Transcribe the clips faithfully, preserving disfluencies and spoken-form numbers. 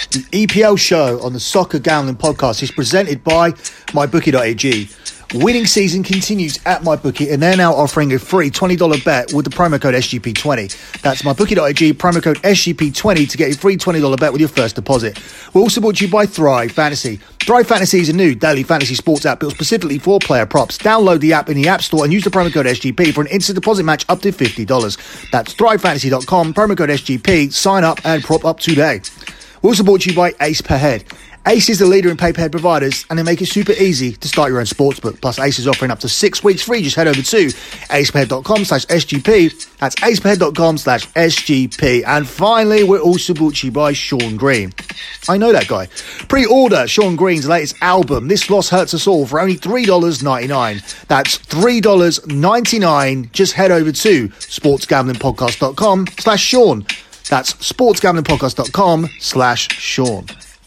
The E P L show on the Soccer Gambling Podcast is presented by my bookie dot a g. Winning season continues at MyBookie, and they're now offering a free twenty dollars bet with the promo code S G P twenty. That's my bookie dot a g, promo code S G P twenty to get a free twenty dollars bet with your first deposit. We're also brought to you by Thrive Fantasy. Thrive Fantasy is a new daily fantasy sports app built specifically for player props. Download the app in the App Store and use the promo code S G P for an instant deposit match up to fifty dollars. That's thrive fantasy dot com, promo code S G P. Sign up and prop up today. We're also brought to you by Ace Per Head. Ace is the leader in pay-per-head providers, and they make it super easy to start your own sportsbook. Plus, Ace is offering up to six weeks free. Just head over to ace per head dot com slash S G P. That's ace per head dot com slash S G P. And finally, we're also brought to you by Sean Green. I know that guy. Pre-order Sean Green's latest album, This Loss Hurts Us All, for only three dollars ninety-nine. That's three dollars ninety-nine. Just head over to sportsgamblingpodcast dot com slash Sean. That's sportsgamblingpodcast dot com slash Sean.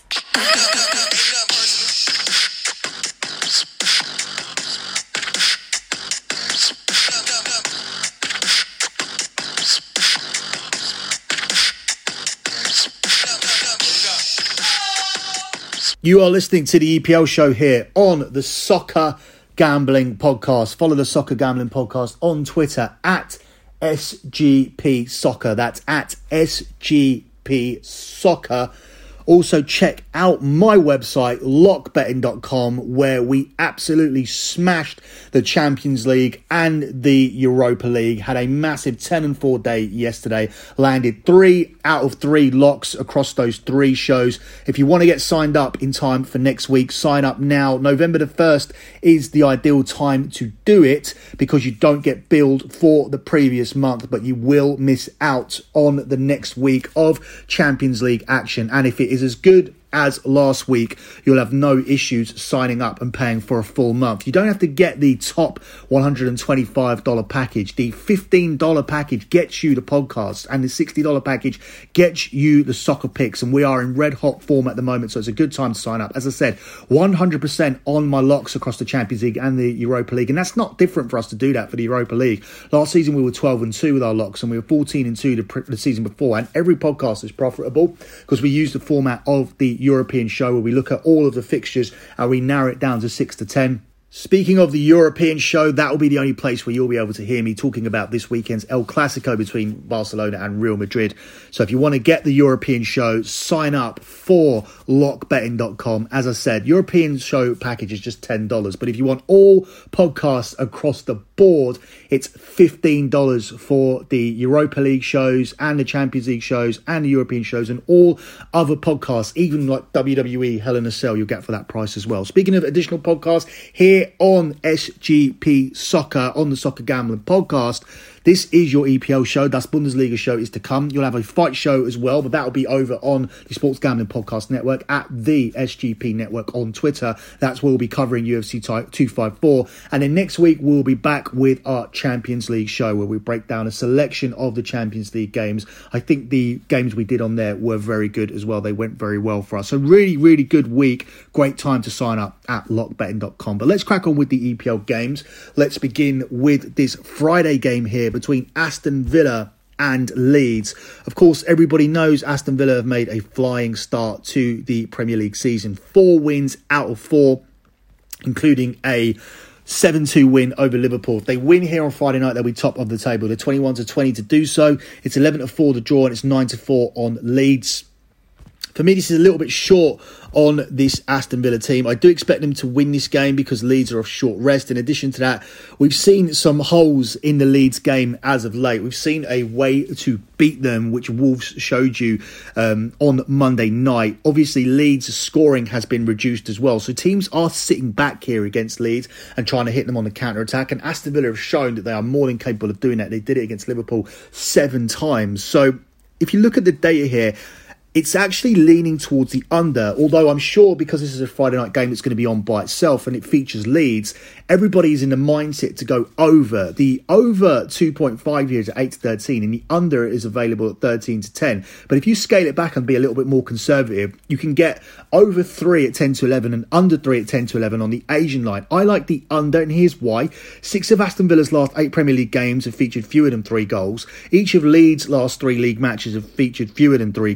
You are listening to the E P L show here on the Soccer Gambling Podcast. Follow the Soccer Gambling Podcast on Twitter at S G P Soccer. That's at S G P Soccer. Also, check out my website, lock betting dot com, where we absolutely smashed the Champions League and the Europa League. Had a massive ten and four day yesterday. Landed three out of three locks across those three shows. If you want to get signed up in time for next week, sign up now. November the first is the ideal time to do it because you don't get billed for the previous month, but you will miss out on the next week of Champions League action. And if it is as good as last week, you'll have no issues signing up and paying for a full month. You don't have to get the top one hundred twenty-five dollars package. The fifteen dollars package gets you the podcast, and the sixty dollars package gets you the soccer picks. And we are in red hot form at the moment, so it's a good time to sign up. As I said, one hundred percent on my locks across the Champions League and the Europa League, and that's not different for us to do that for the Europa League. Last season we were twelve and two with our locks, and we were fourteen and two the, the season before, and every podcast is profitable because we use the format of the European show where we look at all of the fixtures and we narrow it down to six to ten. Speaking of the European show, that will be the only place where you'll be able to hear me talking about this weekend's El Clasico between Barcelona and Real Madrid. So if you want to get the European show, sign up for lock betting dot com. As I said, European show package is just ten dollars. But if you want all podcasts across the board, it's fifteen dollars for the Europa League shows and the Champions League shows and the European shows and all other podcasts, even like W W E Hell in a Cell, you'll get for that price as well. Speaking of additional podcasts, here on S G P Soccer, on the Soccer Gambling Podcast, this is your E P L show. Das Bundesliga show is to come. You'll have a fight show as well, but that will be over on the Sports Gambling Podcast Network at the S G P Network on Twitter. That's where we'll be covering U F C two fifty-four. And then next week, we'll be back with our Champions League show where we break down a selection of the Champions League games. I think the games we did on there were very good as well. They went very well for us. So really, really good week. Great time to sign up at lock betting dot com. But let's crack on with the E P L games. Let's begin with this Friday game here between Aston Villa and Leeds. Of course, everybody knows Aston Villa have made a flying start to the Premier League season. Four wins out of four, including a seven two win over Liverpool. If they win here on Friday night, they'll be top of the table. They're twenty-one to twenty to do so. It's eleven to four to draw, and it's nine to four on Leeds. For me, this is a little bit short on this Aston Villa team. I do expect them to win this game because Leeds are off short rest. In addition to that, we've seen some holes in the Leeds game as of late. We've seen a way to beat them, which Wolves showed you um, on Monday night. Obviously, Leeds' scoring has been reduced as well. So teams are sitting back here against Leeds and trying to hit them on the counter-attack. And Aston Villa have shown that they are more than capable of doing that. They did it against Liverpool seven times. So if you look at the data here, it's actually leaning towards the under, although I'm sure because this is a Friday night game that's going to be on by itself and it features Leeds, everybody's in the mindset to go over. The over two point five here is at eight to thirteen and the under is available at thirteen to ten. But if you scale it back and be a little bit more conservative, you can get over three at ten to eleven and under three at ten to eleven on the Asian line. I like the under, and here's why. Six of Aston Villa's last eight Premier League games have featured fewer than three goals. Each of Leeds' last three league matches have featured fewer than three goals.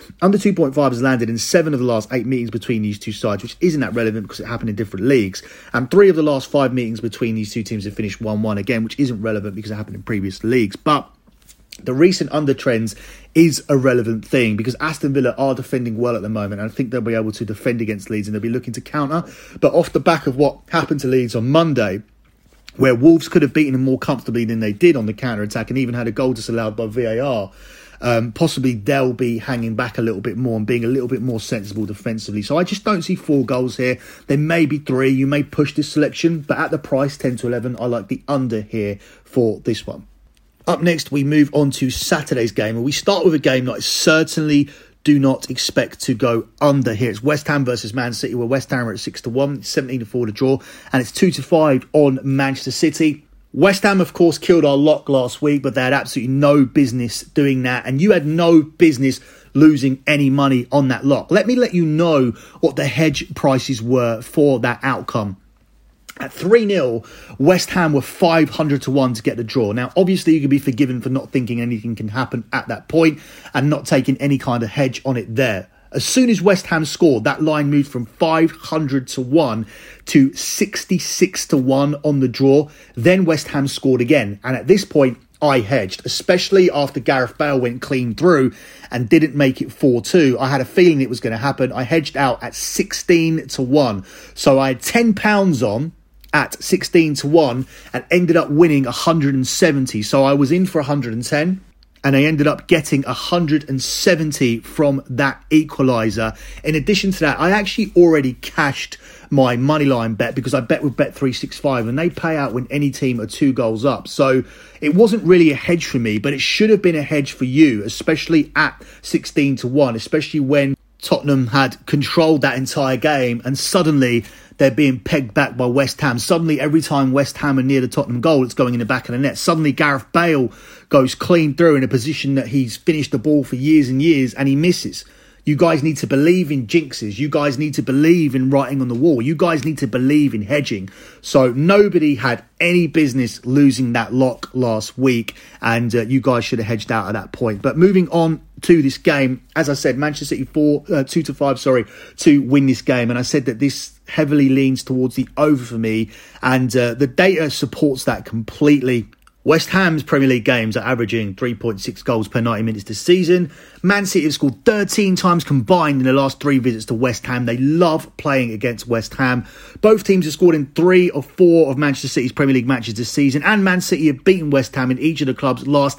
Under two point five has landed in seven of the last eight meetings between these two sides, which isn't that relevant because it happened in different leagues. And three of the last five meetings between these two teams have finished one one again, which isn't relevant because it happened in previous leagues. But the recent under trends is a relevant thing because Aston Villa are defending well at the moment, and I think they'll be able to defend against Leeds and they'll be looking to counter. But off the back of what happened to Leeds on Monday, where Wolves could have beaten them more comfortably than they did on the counter-attack and even had a goal disallowed by V A R, um, possibly they'll be hanging back a little bit more and being a little bit more sensible defensively. So I just don't see four goals here. There may be three. You may push this selection, but at the price, ten to eleven, I like the under here for this one. Up next, we move on to Saturday's game, and we start with a game that I certainly do not expect to go under here. It's West Ham versus Man City, where West Ham are at six to one, seventeen to four to draw, and it's two to five on Manchester City. West Ham, of course, killed our lock last week, but they had absolutely no business doing that, and you had no business losing any money on that lock. Let me let you know what the hedge prices were for that outcome. At three nil, West Ham were five hundred to one to get the draw. Now, obviously, you can be forgiven for not thinking anything can happen at that point and not taking any kind of hedge on it there. As soon as West Ham scored, that line moved from five hundred to one to sixty-six to one on the draw. Then West Ham scored again. And at this point, I hedged, especially after Gareth Bale went clean through and didn't make it four two. I had a feeling it was going to happen. I hedged out at sixteen to one. So I had ten pounds on at sixteen to one and ended up winning one hundred seventy. So I was in for one hundred ten and I ended up getting one hundred seventy from that equaliser. In addition to that, I actually already cashed my moneyline bet because I bet with Bet three sixty-five and they pay out when any team are two goals up. So it wasn't really a hedge for me, but it should have been a hedge for you, especially at sixteen to one, especially when Tottenham had controlled that entire game and suddenly they're being pegged back by West Ham. Suddenly, every time West Ham are near the Tottenham goal, it's going in the back of the net. Suddenly, Gareth Bale goes clean through in a position that he's finished the ball for years and years and he misses. You guys need to believe in jinxes. You guys need to believe in writing on the wall. You guys need to believe in hedging. So nobody had any business losing that lock last week, and uh, you guys should have hedged out at that point. But moving on to this game, as I said, Manchester City four, uh, two to five, sorry, to win this game, and I said that this heavily leans towards the over for me, and uh, the data supports that completely. West Ham's Premier League games are averaging three point six goals per ninety minutes this season. Man City have scored thirteen times combined in the last three visits to West Ham. They love playing against West Ham. Both teams have scored in three or four of Manchester City's Premier League matches this season, and Man City have beaten West Ham in each of the club's last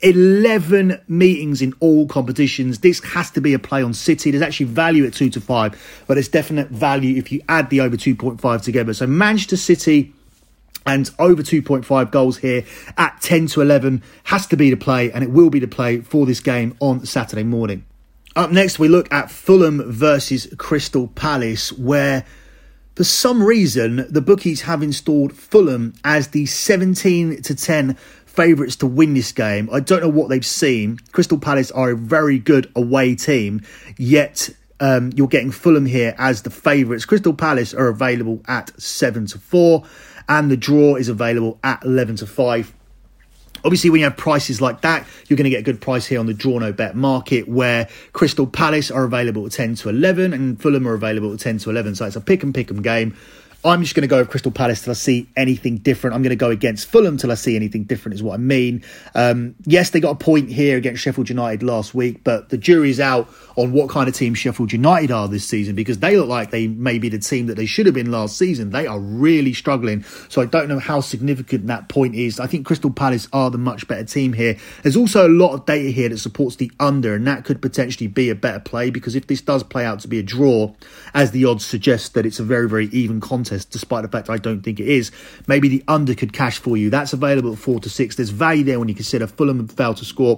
eleven meetings in all competitions. This has to be a play on City. There's actually value at two to five, but there's definite value if you add the over two point five together. So Manchester City and over two point five goals here at ten to eleven has to be the play, and it will be the play for this game on Saturday morning. Up next, we look at Fulham versus Crystal Palace, where for some reason the bookies have installed Fulham as the seventeen to ten favourites to win this game. I don't know what they've seen. Crystal Palace are a very good away team, yet um, you're getting Fulham here as the favourites. Crystal Palace are available at seven to four. And the draw is available at eleven to five. Obviously, when you have prices like that, you're going to get a good price here on the draw no bet market, where Crystal Palace are available at ten to eleven and Fulham are available at ten to eleven. So it's a pick and pick 'em game. I'm just going to go with Crystal Palace till I see anything different. I'm going to go against Fulham till I see anything different is what I mean. Um, yes, they got a point here against Sheffield United last week, but the jury's out on what kind of team Sheffield United are this season, because they look like they may be the team that they should have been last season. They are really struggling, so I don't know how significant that point is. I think Crystal Palace are the much better team here. There's also a lot of data here that supports the under, and that could potentially be a better play, because if this does play out to be a draw, as the odds suggest that it's a very, very even contest, despite the fact I don't think it is, maybe the under could cash for you. That's available at four to six. There's value there when you consider Fulham have failed to score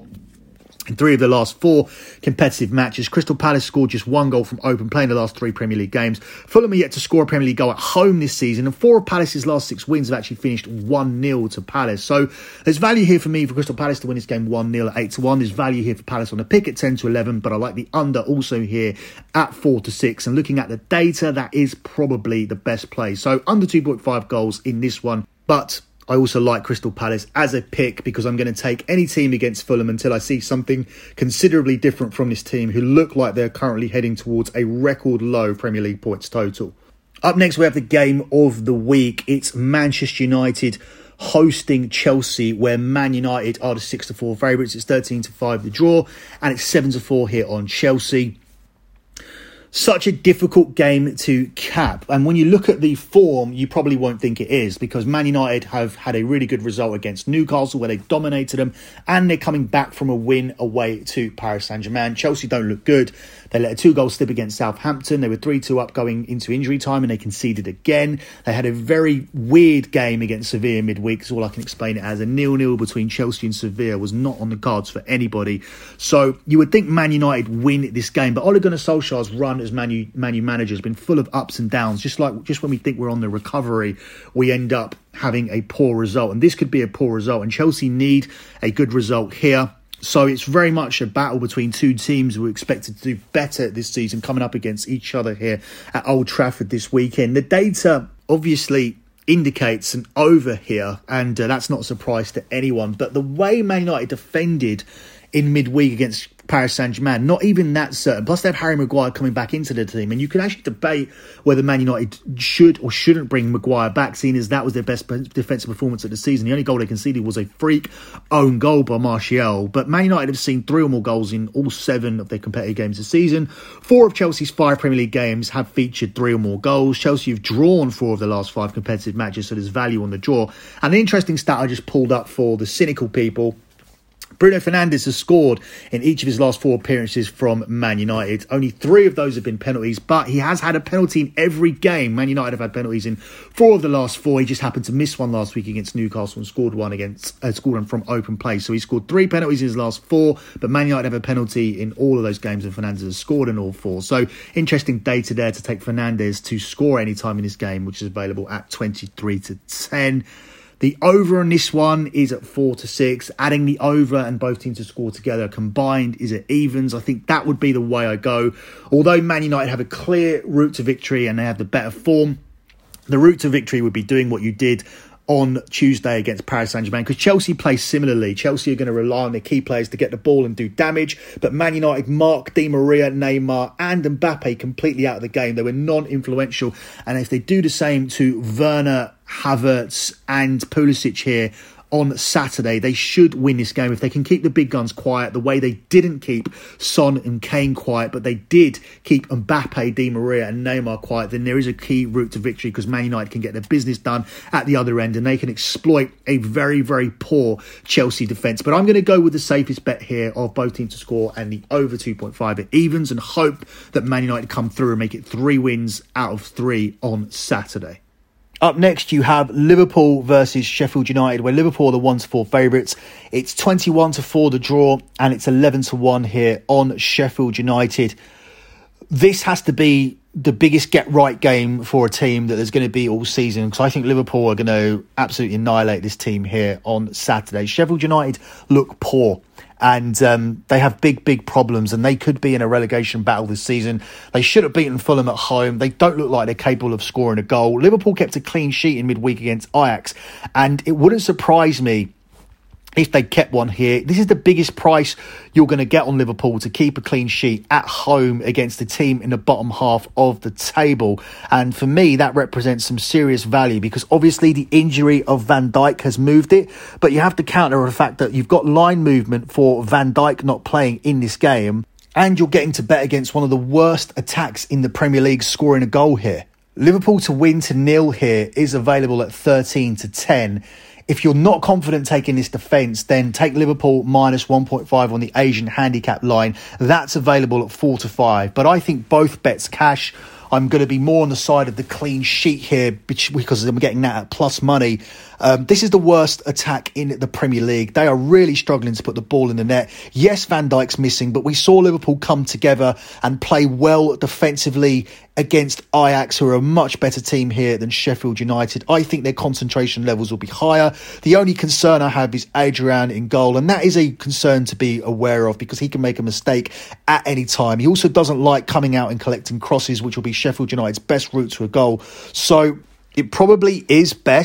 in three of the last four competitive matches. Crystal Palace scored just one goal from open play in the last three Premier League games. Fulham are yet to score a Premier League goal at home this season, and four of Palace's last six wins have actually finished one nil to Palace. So there's value here for me for Crystal Palace to win this game one nil at eight to one. There's value here for Palace on the pick at ten to eleven, but I like the under also here at four to six. And looking at the data, that is probably the best play. So under two point five goals in this one, but I also like Crystal Palace as a pick because I'm going to take any team against Fulham until I see something considerably different from this team, who look like they're currently heading towards a record low Premier League points total. Up next, we have the game of the week. It's Manchester United hosting Chelsea, where Man United are the six to four favourites. It's thirteen to five the draw, and it's seven to four here on Chelsea. Such a difficult game to cap. And when you look at the form, you probably won't think it is, because Man United have had a really good result against Newcastle where they dominated them, and they're coming back from a win away to Paris Saint-Germain. Chelsea don't look good. They let a two-goal slip against Southampton. They were three two up going into injury time, and they conceded again. They had a very weird game against Sevilla midweek, is all I can explain it as. A nil-nil between Chelsea and Sevilla was not on the cards for anybody. So you would think Man United win this game, but Ole Gunnar Solskjaer's run as Man U, Man U manager has been full of ups and downs. Just like just when we think we're on the recovery, we end up having a poor result, and this could be a poor result, and Chelsea need a good result here. So it's very much a battle between two teams who are expected to do better this season, coming up against each other here at Old Trafford this weekend. The data obviously indicates an over here, and uh, that's not a surprise to anyone. But the way Man United defended in midweek against Paris Saint-Germain, not even that certain. Plus they have Harry Maguire coming back into the team, and you can actually debate whether Man United should or shouldn't bring Maguire back, seeing as that was their best defensive performance of the season. The only goal they conceded was a freak own goal by Martial, but Man United have seen three or more goals in all seven of their competitive games this season. Four of Chelsea's five Premier League games have featured three or more goals. Chelsea have drawn four of the last five competitive matches, so there's value on the draw. And an interesting stat I just pulled up for the cynical people: Bruno Fernandes has scored in each of his last four appearances from Man United. Only three of those have been penalties, but he has had a penalty in every game. Man United have had penalties in four of the last four. He just happened to miss one last week against Newcastle and scored one against uh, scored one from open play. So he scored three penalties in his last four, but Man United have a penalty in all of those games, and Fernandes has scored in all four. So interesting data there to take Fernandes to score any time in this game, which is available at twenty-three to ten. The over on this one is at four to six. Adding the over and both teams to score together combined is at evens. I think that would be the way I go. Although Man United have a clear route to victory and they have the better form, the route to victory would be doing what you did on Tuesday against Paris Saint-Germain, because Chelsea play similarly. Chelsea are going to rely on their key players to get the ball and do damage, but Man United mark Di Maria, Neymar and Mbappe completely out of the game. They were non-influential, and if they do the same to Werner, Havertz and Pulisic here on Saturday, they should win this game if they can keep the big guns quiet the way they didn't keep Son and Kane quiet, but they did keep Mbappe, Di Maria and Neymar quiet. Then there is a key route to victory, because Man United can get their business done at the other end and they can exploit a very, very poor Chelsea defence. But I'm going to go with the safest bet here of both teams to score and the over two point five at evens, and hope that Man United come through and make it three wins out of three on Saturday. Up next, you have Liverpool versus Sheffield United, where Liverpool are the one to four favourites. It's twenty-one to four the draw, and it's eleven to one here on Sheffield United. This has to be the biggest get-right game for a team that there's going to be all season, because I think Liverpool are going to absolutely annihilate this team here on Saturday. Sheffield United look poor, and um, they have big, big problems, and they could be in a relegation battle this season. They should have beaten Fulham at home. They don't look like they're capable of scoring a goal. Liverpool kept a clean sheet in midweek against Ajax, and it wouldn't surprise me if they kept one here. This is the biggest price you're going to get on Liverpool to keep a clean sheet at home against a team in the bottom half of the table. And for me, that represents some serious value, because obviously the injury of Van Dijk has moved it. But you have to counter the fact that you've got line movement for Van Dijk not playing in this game, and you're getting to bet against one of the worst attacks in the Premier League scoring a goal here. Liverpool to win to nil here is available at thirteen to ten. If you're not confident taking this defence, then take Liverpool minus one point five on the Asian handicap line. That's available at four to five. But I think both bets cash. I'm going to be more on the side of the clean sheet here, because I'm getting that at plus money. Um, this is the worst attack in the Premier League. They are really struggling to put the ball in the net. Yes, Van Dijk's missing, but we saw Liverpool come together and play well defensively against Ajax, who are a much better team here than Sheffield United. I think their concentration levels will be higher. The only concern I have is Adrian in goal, and that is a concern to be aware of, because he can make a mistake at any time. He also doesn't like coming out and collecting crosses, which will be Sheffield United's best route to a goal. So it probably is best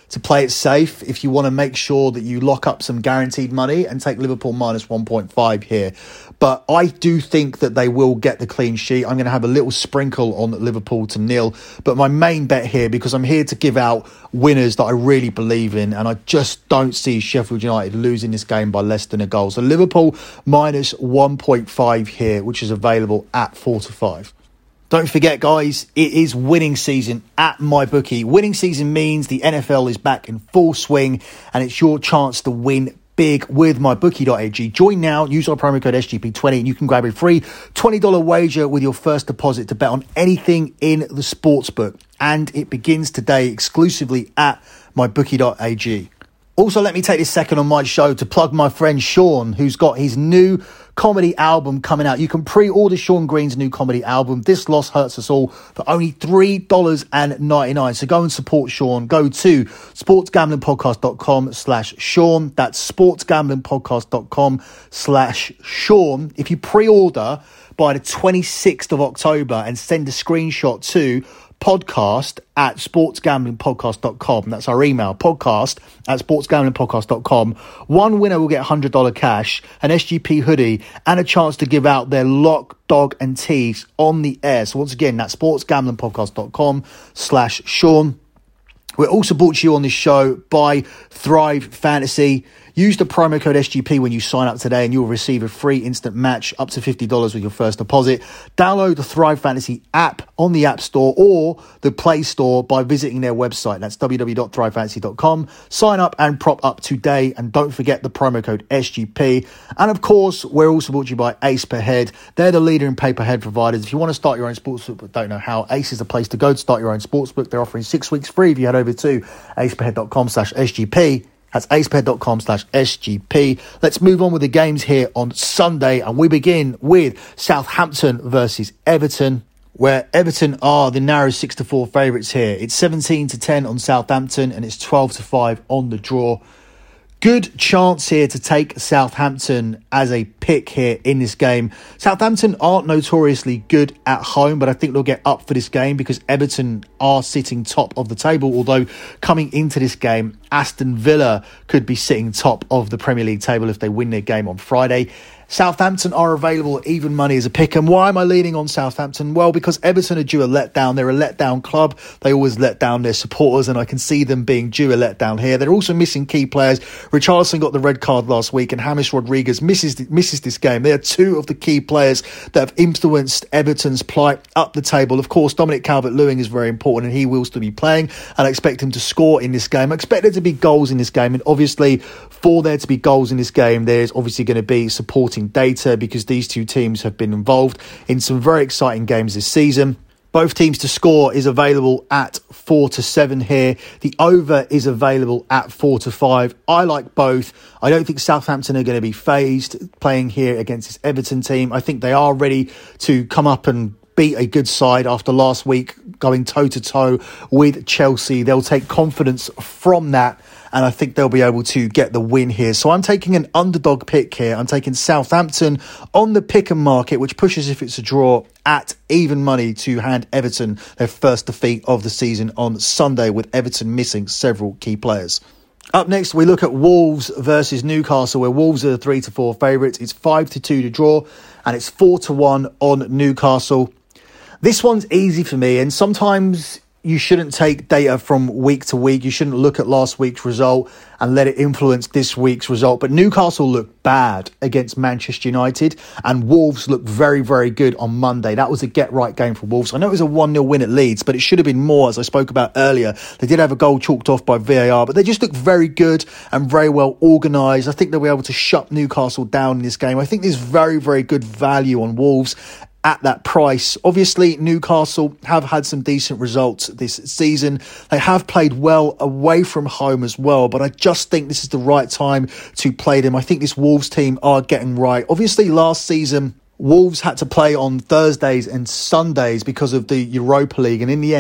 to play it safe if you want to make sure that you lock up some guaranteed money and take Liverpool minus one point five here. But I do think that they will get the clean sheet. I'm going to have a little sprinkle on Liverpool to nil. But my main bet here, because I'm here to give out winners that I really believe in, and I just don't see Sheffield United losing this game by less than a goal. So Liverpool minus one point five here, which is available at four to five. Don't forget, guys, it is winning season at MyBookie. Winning season means the N F L is back in full swing, and it's your chance to win big with my bookie dot a g. Join now, use our promo code S G P twenty, and you can grab a free twenty dollars wager with your first deposit to bet on anything in the sportsbook. And it begins today exclusively at my bookie dot a g. Also, let me take this second on my show to plug my friend Sean, who's got his new comedy album coming out. You can pre-order Sean Green's new comedy album, This Loss Hurts Us All, for only three dollars ninety-nine. So go and support Sean. Go to sportsgamblingpodcast.com slash Sean. That's sportsgamblingpodcast.com slash Sean. If you pre-order by the twenty-sixth of October and send a screenshot to podcast at sportsgamblingpodcast dot com. That's our email, podcast at sportsgamblingpodcast dot com. One winner will get one hundred dollars cash, an S G P hoodie, and a chance to give out their lock, dog, and tees on the air. So once again, that's sportsgamblingpodcast dot com slash Sean. We're also brought to you on this show by Thrive Fantasy. Use the promo code S G P when you sign up today and you'll receive a free instant match up to fifty dollars with your first deposit. Download the Thrive Fantasy app on the App Store or the Play Store by visiting their website. That's w w w dot thrive fantasy dot com. Sign up and prop up today, and don't forget the promo code S G P. And of course, we're also brought to you by Ace Per Head. They're the leader in pay-per-head providers. If you want to start your own sportsbook but don't know how, Ace is the place to go to start your own sportsbook. They're offering six weeks free if you head over to ace per head dot com slash S G P. That's ace per head dot com slash S G P. Let's move on with the games here on Sunday, and we begin with Southampton versus Everton, where Everton are the narrow six to four favourites here. It's seventeen to ten on Southampton, and it's twelve to five on the draw. Good chance here to take Southampton as a pick here in this game. Southampton aren't notoriously good at home, but I think they'll get up for this game because Everton are sitting top of the table. Although coming into this game, Aston Villa could be sitting top of the Premier League table if they win their game on Friday. Southampton are available at even money as a pick. And why am I leaning on Southampton? Well, because Everton are due a letdown. They're a letdown club. They always let down their supporters, and I can see them being due a letdown here. They're also missing key players. Richarlison got the red card last week, and James Rodriguez misses misses this game. They are two of the key players that have influenced Everton's plight up the table. Of course, Dominic Calvert-Lewin is very important, and he will still be playing, and I expect him to score in this game. I expect there to be goals in this game, and obviously, for there to be goals in this game, there's obviously going to be supporting data because these two teams have been involved in some very exciting games this season. Both teams to score is available at four to seven here. The over is available at four to five. I like both. I don't think Southampton are going to be phased playing here against this Everton team. I think they are ready to come up and beat a good side after last week going toe-to-toe with Chelsea. They'll take confidence from that, and I think they'll be able to get the win here. So I'm taking an underdog pick here. I'm taking Southampton on the pick and market, which pushes, if it's a draw, at even money to hand Everton their first defeat of the season on Sunday, with Everton missing several key players. Up next, we look at Wolves versus Newcastle, where Wolves are the three to four favourites. It's five to two to draw, and it's four to one on Newcastle. This one's easy for me, and sometimes you shouldn't take data from week to week. You shouldn't look at last week's result and let it influence this week's result. But Newcastle looked bad against Manchester United, and Wolves looked very, very good on Monday. That was a get-right game for Wolves. I know it was a one nil win at Leeds, but it should have been more, as I spoke about earlier. They did have a goal chalked off by V A R, but they just looked very good and very well organised. I think they'll be able to shut Newcastle down in this game. I think there's very, very good value on Wolves at that price. Obviously, Newcastle have had some decent results this season. They have played well away from home as well, but I just think this is the right time to play them. I think this Wolves team are getting right. Obviously, last season, Wolves had to play on Thursdays and Sundays because of the Europa League, and in the end, that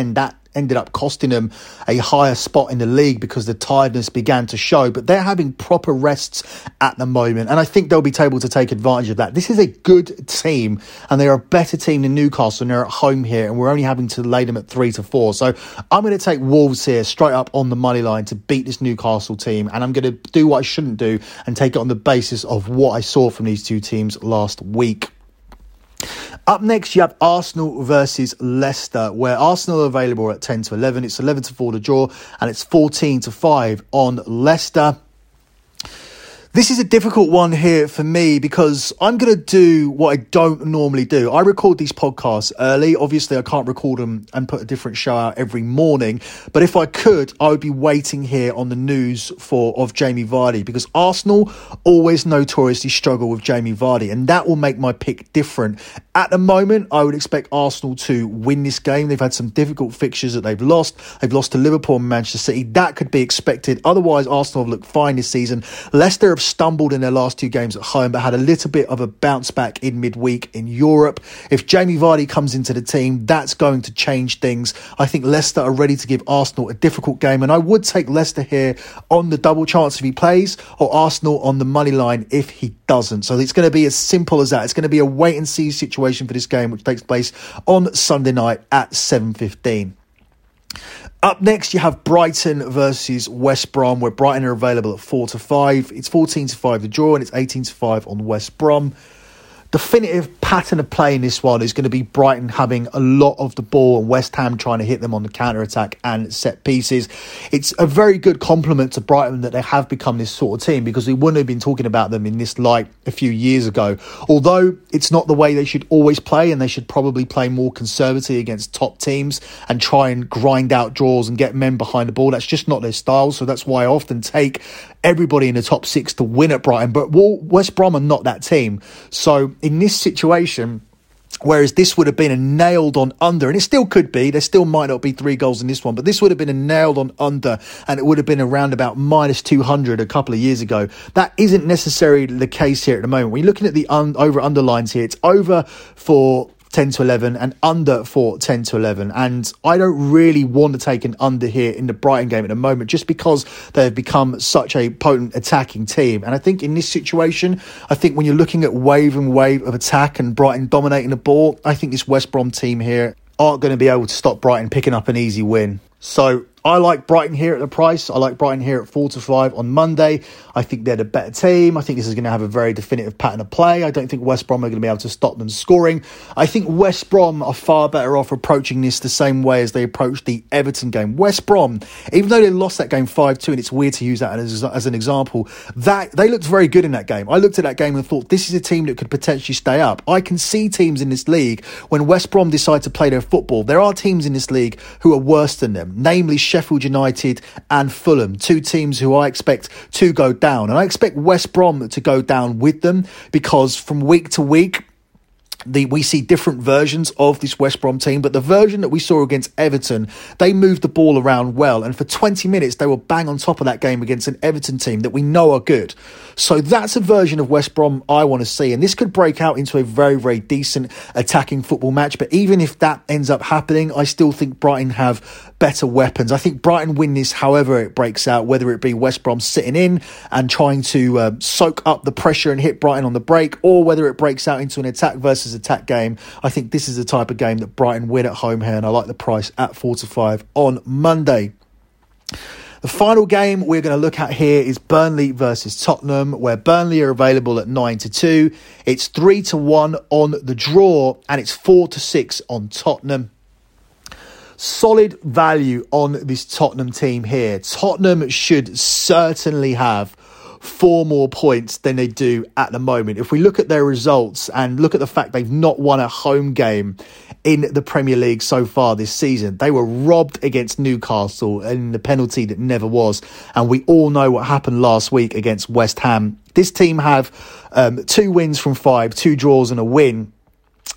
ended up costing them a higher spot in the league because the tiredness began to show. But they're having proper rests at the moment, and I think they'll be able to take advantage of that. This is a good team, and they're a better team than Newcastle, and they're at home here, and we're only having to lay them at three to four. So I'm going to take Wolves here straight up on the money line to beat this Newcastle team, and I'm going to do what I shouldn't do and take it on the basis of what I saw from these two teams last week. Up next, you have Arsenal versus Leicester, where Arsenal are available at ten to eleven. It's eleven to four to draw, and it's fourteen to five on Leicester. This is a difficult one here for me because I'm going to do what I don't normally do. I record these podcasts early. Obviously, I can't record them and put a different show out every morning. But if I could, I would be waiting here on the news for of Jamie Vardy, because Arsenal always notoriously struggle with Jamie Vardy, and that will make my pick different. At the moment, I would expect Arsenal to win this game. They've had some difficult fixtures that they've lost. They've lost to Liverpool and Manchester City. That could be expected. Otherwise, Arsenal have looked fine this season. Leicester have stumbled in their last two games at home, but had a little bit of a bounce back in midweek in Europe. If Jamie Vardy comes into the team, that's going to change things. I think Leicester are ready to give Arsenal a difficult game, and I would take Leicester here on the double chance if he plays, or Arsenal on the money line if he doesn't. So it's going to be as simple as that. It's going to be a wait and see situation for this game, which takes place on Sunday night at seven fifteen. Up next, you have Brighton versus West Brom, where Brighton are available at four to five. It's fourteen to five to draw, and it's eighteen to five on West Brom. Definitive pattern of play in this one is going to be Brighton having a lot of the ball and West Ham trying to hit them on the counter-attack and set pieces. It's a very good compliment to Brighton that they have become this sort of team, because we wouldn't have been talking about them in this light a few years ago. Although it's not the way they should always play, and they should probably play more conservative against top teams and try and grind out draws and get men behind the ball. That's just not their style, so that's why I often take everybody in the top six to win at Brighton. But West Brom are not that team. So in this situation, whereas this would have been a nailed on under, and it still could be, there still might not be three goals in this one, but this would have been a nailed on under, and it would have been around about minus two hundred a couple of years ago. That isn't necessarily the case here at the moment. When you're looking at the un- over underlines here, it's over for ten to eleven and under for ten to eleven, and I don't really want to take an under here in the Brighton game at the moment, just because they've become such a potent attacking team. And I think in this situation, I think when you're looking at wave and wave of attack and Brighton dominating the ball, I think this West Brom team here aren't going to be able to stop Brighton picking up an easy win. So I like Brighton here at the price. I like Brighton here at four to five on Monday. I think they're the better team. I think this is going to have a very definitive pattern of play. I don't think West Brom are going to be able to stop them scoring. I think West Brom are far better off approaching this the same way as they approached the Everton game. West Brom, even though they lost that game five two, and it's weird to use that as, as an example, that they looked very good in that game. I looked at that game and thought, this is a team that could potentially stay up. I can see teams in this league, when West Brom decide to play their football, there are teams in this league who are worse than them, namely Sheffield United and Fulham, two teams who I expect to go down. And I expect West Brom to go down with them, because from week to week, The, we see different versions of this West Brom team, but the version that we saw against Everton, they moved the ball around well, and for twenty minutes they were bang on top of that game against an Everton team that we know are good. So that's a version of West Brom I want to see, and this could break out into a very, very decent attacking football match. But even if that ends up happening, I still think Brighton have better weapons. I think Brighton win this however it breaks out, whether it be West Brom sitting in and trying to uh, soak up the pressure and hit Brighton on the break, or whether it breaks out into an attack versus attack game. I think this is the type of game that Brighton win at home here, and I like the price at four to five on Monday. The final game we're going to look at here is Burnley versus Tottenham, where Burnley are available at nine to two. It's three to one on the draw, and it's four to six on Tottenham. Solid value on this Tottenham team here. Tottenham should certainly have four more points than they do at the moment. If we look at their results and look at the fact they've not won a home game in the Premier League so far this season, they were robbed against Newcastle in the penalty that never was. And we all know what happened last week against West Ham. This team have um, two wins from five, two draws and a win.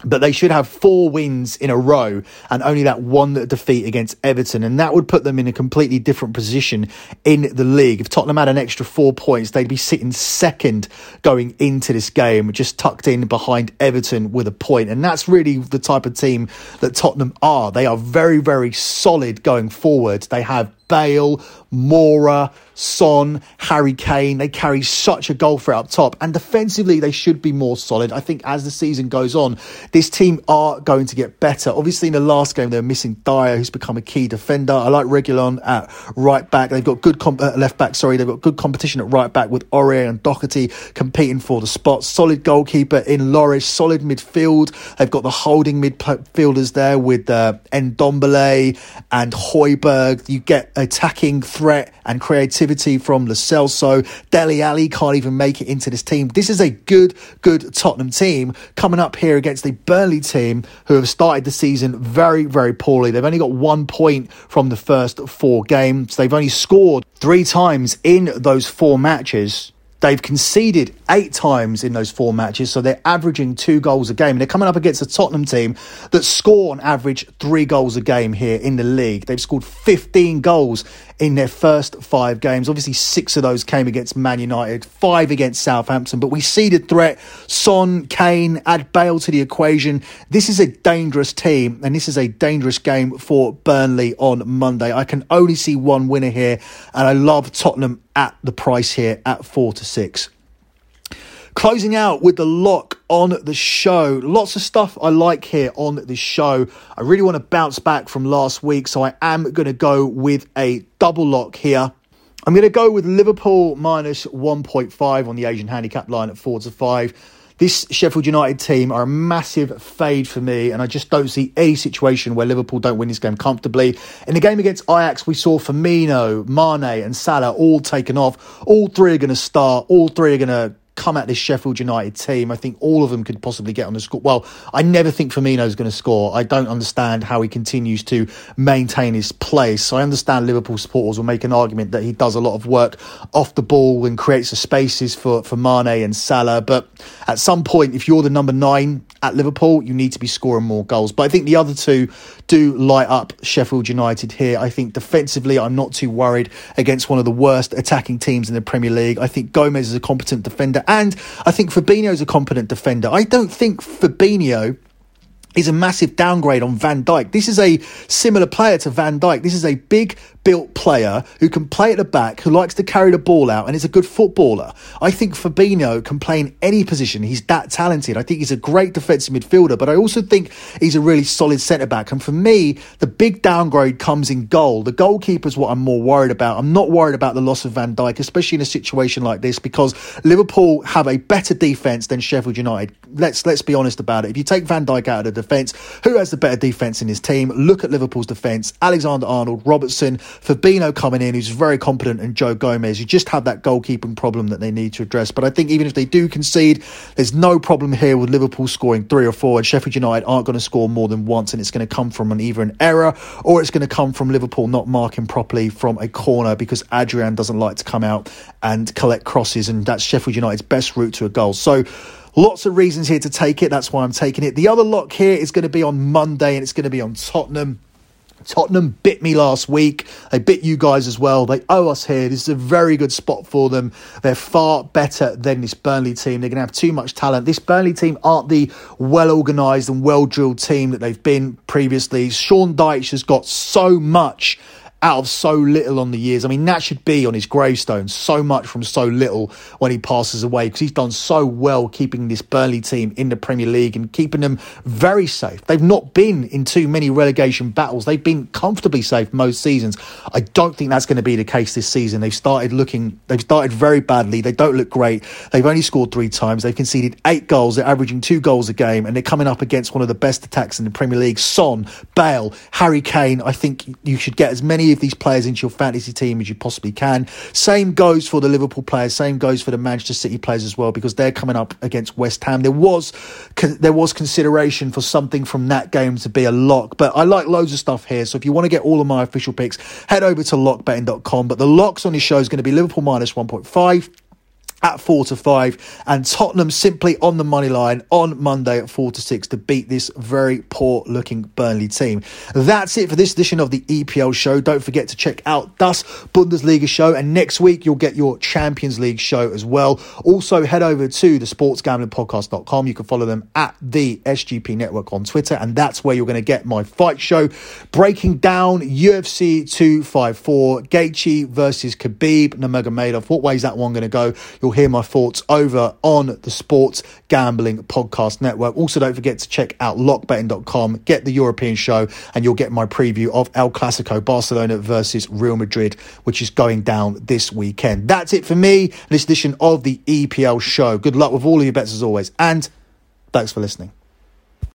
But they should have four wins in a row and only that one defeat against Everton. And that would put them in a completely different position in the league. If Tottenham had an extra four points, they'd be sitting second going into this game, just tucked in behind Everton with a point. And that's really the type of team that Tottenham are. They are very, very solid going forward. They have Bale, Moura, Son, Harry Kane. They carry such a goal threat up top. And defensively, they should be more solid. I think as the season goes on, this team are going to get better. Obviously, in the last game, they were missing Dyer, who's become a key defender. I like Reguilon at right back. They've got good comp- uh, left back, sorry. They've got good competition at right back with Aurier and Doherty competing for the spot. Solid goalkeeper in Lloris. Solid midfield. They've got the holding midfielders there with uh, Ndombele and Højbjerg. You get attacking threat and creativity from Lo Celso. Dele Alli can't even make it into this team. This is a good, good Tottenham team coming up here against the Burnley team who have started the season very, very poorly. They've only got one point from the first four games. They've only scored three times in those four matches. They've conceded eight times in those four matches, so they're averaging two goals a game. And they're coming up against a Tottenham team that score on average three goals a game here in the league. They've scored fifteen goals in their first five games. Obviously, six of those came against Man United, five against Southampton. But we see the threat. Son, Kane, add Bale to the equation. This is a dangerous team, and this is a dangerous game for Burnley on Monday. I can only see one winner here, and I love Tottenham at the price here at four to six. Closing out with the lock on the show. Lots of stuff I like here on the show. I really want to bounce back from last week, so I am going to go with a double lock here. I'm going to go with Liverpool minus one point five on the Asian handicap line at four to five. This Sheffield United team are a massive fade for me, and I just don't see any situation where Liverpool don't win this game comfortably. In the game against Ajax, we saw Firmino, Mane and Salah all taken off. All three are going to start. All three are going to come at this Sheffield United team. I think all of them could possibly get on the score. Well, I never think Firmino's going to score. I don't understand how he continues to maintain his place. So I understand Liverpool supporters will make an argument that he does a lot of work off the ball and creates the spaces for, for Mane and Salah. But at some point, if you're the number nine at Liverpool, you need to be scoring more goals. But I think the other two do light up Sheffield United here. I think defensively, I'm not too worried against one of the worst attacking teams in the Premier League. I think Gomez is a competent defender, and I think Fabinho is a competent defender. I don't think Fabinho is a massive downgrade on Van Dijk. This is a similar player to Van Dijk. This is a big built player who can play at the back, who likes to carry the ball out and is a good footballer. I think Fabinho can play in any position. He's that talented. I think he's a great defensive midfielder, but I also think he's a really solid centre-back. And for me, the big downgrade comes in goal. The goalkeeper is what I'm more worried about. I'm not worried about the loss of Van Dijk, especially in a situation like this, because Liverpool have a better defence than Sheffield United. Let's let's be honest about it. If you take Van Dijk out of the defence, who has the better defence in his team? Look at Liverpool's defence. Alexander-Arnold, Robertson, Fabinho coming in, who's very competent, and Joe Gomez. You just have that goalkeeping problem that they need to address. But I think even if they do concede, there's no problem here with Liverpool scoring three or four, and Sheffield United aren't going to score more than once, and it's going to come from an, either an error or it's going to come from Liverpool not marking properly from a corner, because Adrian doesn't like to come out and collect crosses, and that's Sheffield United's best route to a goal. So lots of reasons here to take it. That's why I'm taking it. The other lock here is going to be on Monday, and it's going to be on Tottenham. Tottenham bit me last week. They bit you guys as well. They owe us here. This is a very good spot for them. They're far better than this Burnley team. They're going to have too much talent. This Burnley team aren't the well-organised and well-drilled team that they've been previously. Sean Dyche has got so much out of so little on the years. I mean, that should be on his gravestone. So much from so little when he passes away, because he's done so well keeping this Burnley team in the Premier League and keeping them very safe. They've not been in too many relegation battles. They've been comfortably safe most seasons. I don't think that's going to be the case this season. They've started looking, they've started very badly. They don't look great. They've only scored three times. They've conceded eight goals. They're averaging two goals a game, and they're coming up against one of the best attacks in the Premier League. Son, Bale, Harry Kane. I think you should get as many of these players into your fantasy team as you possibly can. Same goes for the Liverpool players. Same goes for the Manchester City players as well, because they're coming up against West Ham. There was there was consideration for something from that game to be a lock, but I like loads of stuff here. So if you want to get all of my official picks, head over to lock betting dot com. But the locks on this show is going to be Liverpool minus one point five. at four to five, and Tottenham simply on the money line on Monday at four to six to beat this very poor looking Burnley team. That's it for this edition of the E P L show. Don't forget to check out Das Bundesliga show, and next week you'll get your Champions League show as well. Also head over to the sports gambling podcast dot com. You can follow them at the S G P Network on Twitter, and that's where you're going to get my fight show breaking down U F C two fifty-four, Gaethje versus Khabib Nurmagomedov. What way is that one going to go? You'll hear my thoughts over on the Sports Gambling Podcast Network. Also, don't forget to check out lock betting dot com, get the European show, and you'll get my preview of El Clasico, Barcelona versus Real Madrid, which is going down this weekend. That's it for me, this edition of the E P L show. Good luck with all of your bets as always, and thanks for listening.